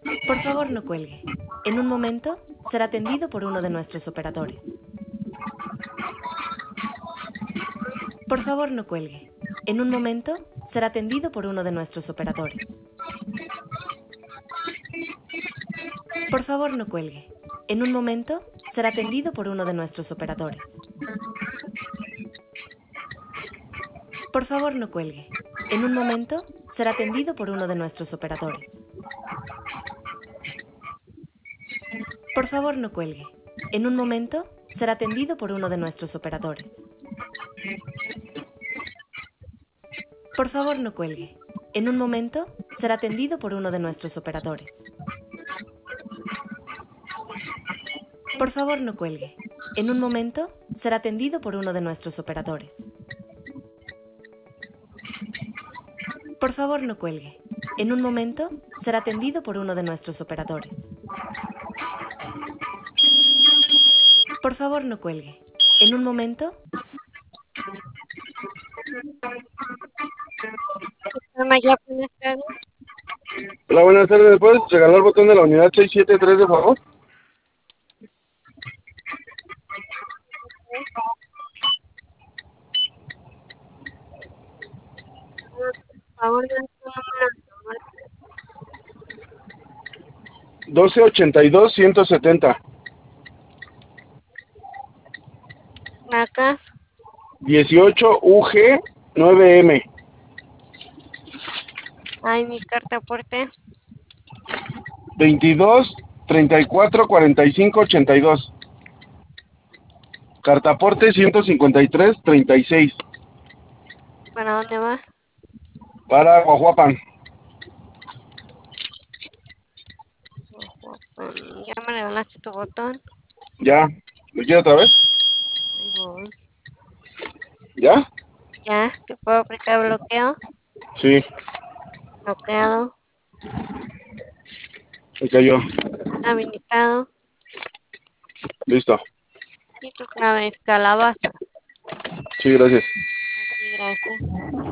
Por favor, no cuelgue. En un momento será atendido por uno de nuestros operadores. Por favor, no cuelgue. En un momento será atendido por uno de nuestros operadores. Por favor, no cuelgue. En un momento será atendido por uno de nuestros operadores. Por favor, no cuelgue. En un momento será atendido por uno de nuestros operadores. Por favor, no cuelgue. En un momento será atendido por uno de nuestros operadores. Por favor, no cuelgue. En un momento será atendido por uno de nuestros operadores. Por favor, no cuelgue. En un momento será atendido por uno de nuestros operadores. Por favor, no cuelgue. En un momento será atendido por uno de nuestros operadores. Por favor, no cuelgue. En un momento. Ya, buenas tardes. Hola, buenas tardes. ¿Me puedes regalar el botón de la unidad 673, de favor? Por favor, denme su número de 1282-170. placas. 18UG9M. Ay, mi carta aporte. 22-34-45-82. Cartaporte 153-36. ¿Para dónde va? Para Guajuapan. Ojo, ya me regalaste tu botón. ¿Ya? ¿Lo quiere otra vez? Ahí voy. ¿Ya? Ya, te puedo aplicar bloqueo. Sí, Bloqueado. me cayó. Habilitado. Listo. Y tu clave es calabaza. Sí, gracias. Aquí, gracias.